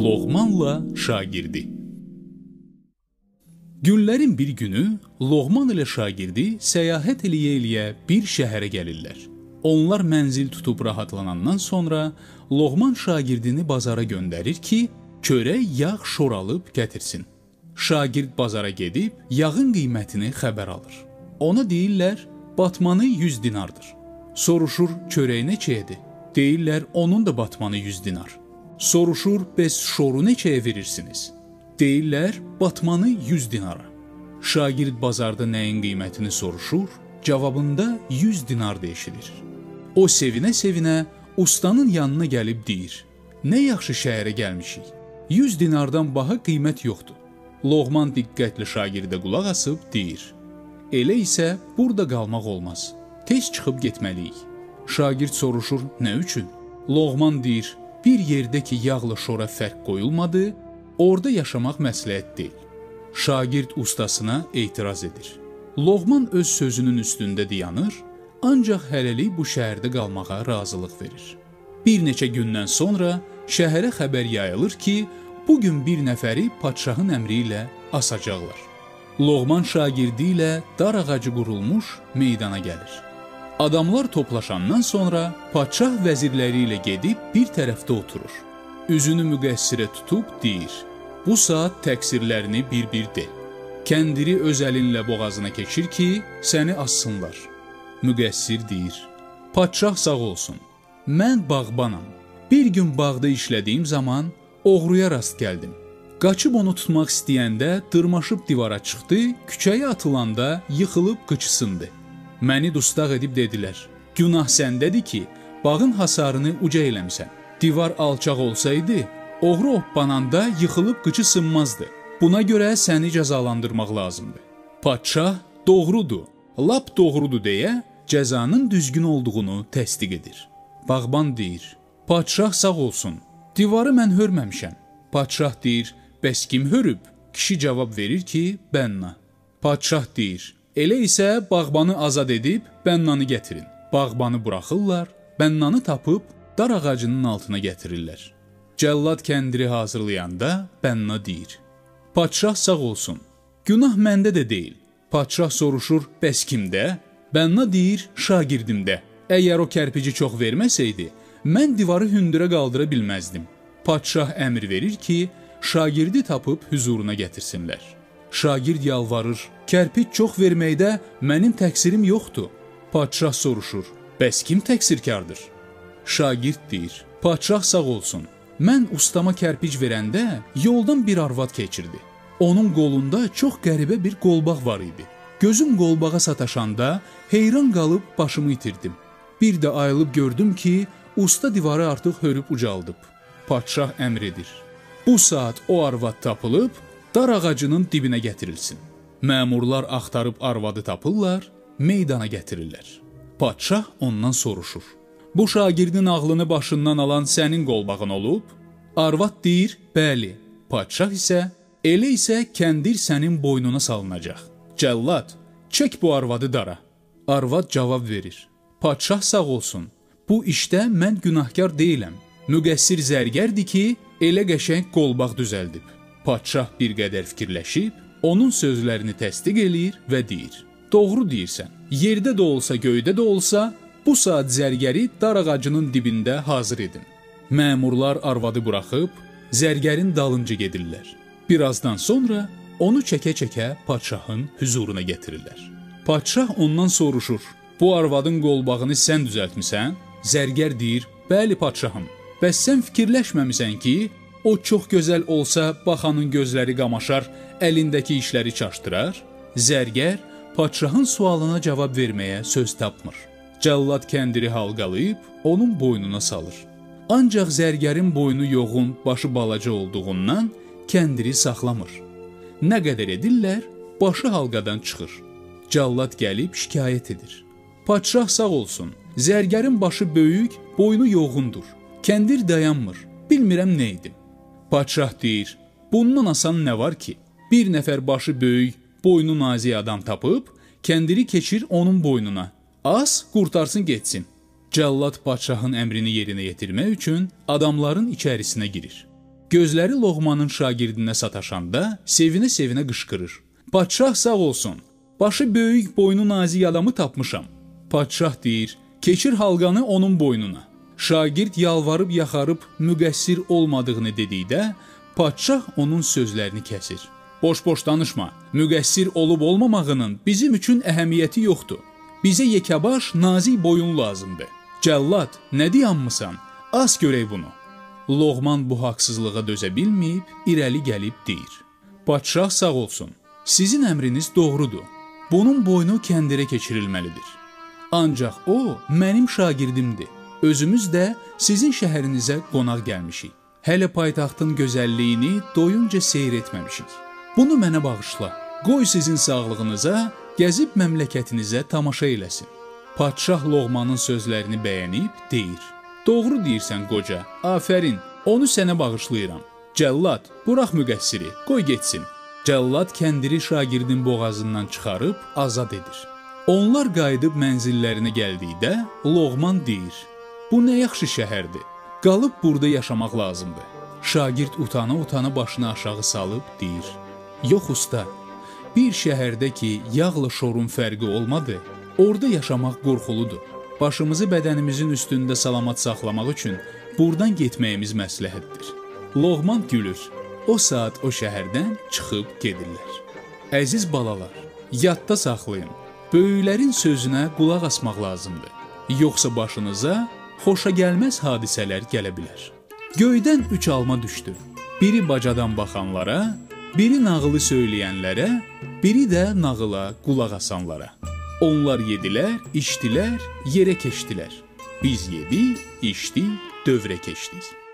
Loğmanla şagirdi. Günlərin bir günü Loğman ilə şagirdi səyahət eləyə-eləyə bir şəhərə gəlirlər. Onlar mənzil tutub rahatlanandan sonra Loğman şagirdini bazara göndərir ki, çörək, yağ, şor alıb gətirsin. Şagird bazara gedib yağın qiymətini xəbər alır. Ona deyirlər, batmanı 100 dinardır. Soruşur, çörək neçəyədir? Deyirlər, onun da batmanı 100 dinar. Soruşur, bəs şoru neçəyə verirsiniz? Deyirlər, batmanı 100 dinara. Şagird bazarda nəyin qiymətini soruşur, cavabında 100 dinar deyilir. O sevinə-sevinə ustanın yanına gəlib deyir, nə yaxşı şəhərə gəlmişik, 100 dinardan baha qiymət yoxdur. Loğman diqqətli şagirdə qulaq asıb deyir, elə isə burada qalmaq olmaz, tez çıxıb getməliyik. Şagird soruşur, nə üçün? Loğman deyir, bir yerdə ki yağla şora fərq qoyulmadı, orada yaşamaq məsləhət deyil. Şagird ustasına etiraz edir. Loğman öz sözünün üstündə dayanır, ancaq hələlik bu şəhərdə qalmağa razılıq verir. Bir neçə gündən sonra şəhərə xəbər yayılır ki, bugün bir nəfəri padşahın əmri ilə asacaqlar. Loğman şagirdi ilə dar ağacı qurulmuş meydana gəlir. Adamlar toplaşandan sonra padşah vəzirləri ilə gedib bir tərəfdə oturur. Üzünü müqəssirə tutub deyir, bu saat təqsirlərini bir-bir de. Kəndiri öz əlinlə boğazına keçir ki, səni assınlar. Müqəssir deyir, padşah sağ olsun, mən bağbanam. Bir gün bağda işlədiyim zaman oğruya rast gəldim. Qaçıb onu tutmaq istəyəndə dırmaşıb divara çıxdı, küçəyə atılanda yıxılıb qıçısındı. Məni dustaq edib dedilər, günah səndədir ki, bağın hasarını uca eləmsən. Divar alçaq olsaydı, oğru hoppananda yıxılıb qıçı sınmazdı. Buna görə səni cəzalandırmaq lazımdır. Padşah doğrudur, lap doğrudur deyə cəzanın düzgün olduğunu təsdiq edir. Bağban deyir, padşah sağ olsun, divarı mən hörməmişəm. Padşah deyir, bəs kim hörüb? Kişi cavab verir ki, bənna. Padşah deyir, elə isə bağbanı azad edib bənnanı gətirin. Bağbanı buraxırlar, bənnanı tapıb dar ağacının altına gətirirlər. Cəllad kəndiri hazırlayanda bənna deyir, padşah sağ olsun, günah məndə də deyil. Padşah soruşur, bəs kimdə? Bənna deyir, şagirdimdə. Əgər o kərpici çox verməsəydi, mən divarı hündürə qaldıra bilməzdim. Padşah əmr verir ki, şagirdi tapıb hüzuruna gətirsinlər. Şagird yalvarır, kərpic çox verməkdə mənim təqsirim yoxdur. Padşah soruşur, bəs kim təqsirkardır? Şagird deyir, padşah sağ olsun, mən ustama kərpic verəndə yoldan bir arvad keçirdi. Onun qolunda çox qəribə bir qolbaq var idi. Gözüm qolbağa sataşanda heyran qalıb başımı itirdim. Bir də ayılıb gördüm ki, usta divarı artıq hörüb ucaldıb. Padşah əmr edir. Bu saat o arvad tapılıb, dar ağacının dibinə gətirilsin. Məmurlar axtarıb arvadı tapırlar, meydana gətirirlər. Padşah ondan soruşur. Bu şagirdin ağlını başından alan sənin qolbağın olub? Arvad deyir, bəli. Padşah isə, elə isə kəndir sənin boynuna salınacaq. Cəllad, çək bu arvadı dara. Arvad cavab verir. Padşah sağ olsun, bu işdə mən günahkar deyiləm. Müqəssir zərgərdir ki, elə qəşəng qolbaq düzəldib. Padşah bir qədər fikirləşib, onun sözlərini təsdiq eləyir və deyir. Doğru deyirsən, yerdə də olsa, göydə də olsa, bu saat zərgəri dar ağacının dibində hazır edin. Məmurlar arvadı buraxıb, zərgərin dalınca gedirlər. Birazdan sonra onu çəkə-çəkə padşahın hüzuruna gətirirlər. Padşah ondan soruşur, bu arvadın qolbağını sən düzəltmisən? Zərgər deyir, bəli padşahım. Bəs sən fikirləşməmisən ki, o çox gözəl olsa baxanın gözləri qamaşar, əlindəki işləri çaşdırar? Zərgər padşahın sualına cavab verməyə söz tapmır. Cəllad kəndiri halqalayıb onun boynuna salır. Ancaq zərgərin boynu yoğun, başı balaca olduğundan kəndiri saxlamır. Nə qədər edirlər, başı halqadan çıxır. Cəllad gəlib şikayət edir. Padşah sağ olsun, zərgərin başı böyük, boynu yoğundur. Kəndir dayanmır, bilmirəm nə edim. Padşah deyir, bundan asan nə var ki? Bir nəfər başı böyük, boynu nazik adam tapıb, kəndiri keçir onun boynuna. Az qurtarsın getsin. Cəllad padşahın əmrini yerinə yetirmək üçün adamların içərisinə girir. Gözləri Loğmanın şagirdinə sataşanda sevinə-sevinə qışqırır. Padşah sağ olsun, başı böyük, boynu nazik adamı tapmışam. Padşah deyir, keçir halqanı onun boynuna. Şagird yalvarıb yaxarıb müqəssir olmadığını dedikdə, padşah onun sözlərini kəsir. Boş-boş danışma, müqəssir olub-olmamağının bizim üçün əhəmiyyəti yoxdur. Bizə yekəbaş, nazik boyun lazımdır. Cəllad, nə dayanmısan? Az görək bunu. Loğman bu haqsızlığa dözə bilməyib, irəli gəlib deyir. Padşah sağ olsun, sizin əmriniz doğrudur. Bunun boynu kəndirə keçirilməlidir. Ancaq o, mənim şagirdimdir. Özümüz də sizin şəhərinizə qonaq gəlmişik. Hələ paytaxtın gözəlliyini doyunca seyr etməmişik. Bunu mənə bağışla. Qoy sizin sağlığınıza, gəzib məmləkətinizə tamaşa eləsin. Padşah Loğmanın sözlərini bəyənib deyir. Doğru deyirsən qoca, afərin, onu sənə bağışlayıram. Cəllad, burax müqəssiri, qoy getsin. Cəllad kəndiri şagirdin boğazından çıxarıb azad edir. Onlar qayıdıb mənzillərinə gəldikdə Loğman deyir. Bu nə yaxşı şəhərdir. Qalıb burada yaşamaq lazımdır. Şagird utana-utana başını aşağı salıb deyir. Yox usta, bir şəhərdə ki, yağla şorun fərqi olmadı, orada yaşamaq qorxuludur. Başımızı bədənimizin üstündə salamat saxlamaq üçün buradan getməyimiz məsləhətdir. Loğman gülür. O saat o şəhərdən çıxıb gedirlər. Əziz balalar, yadda saxlayın. Böyüklərin sözünə qulaq asmaq lazımdır. Yoxsa başınıza xoşa gəlməz hadisələr gələ bilər. Göydən 3 alma düşdü. Biri bacadan baxanlara, biri nağılı söyləyənlərə, biri də nağıla qulaq asanlara. Onlar yedilər, içdilər, yerə keçdilər. Biz yedik, içdik, dövrə keçdik.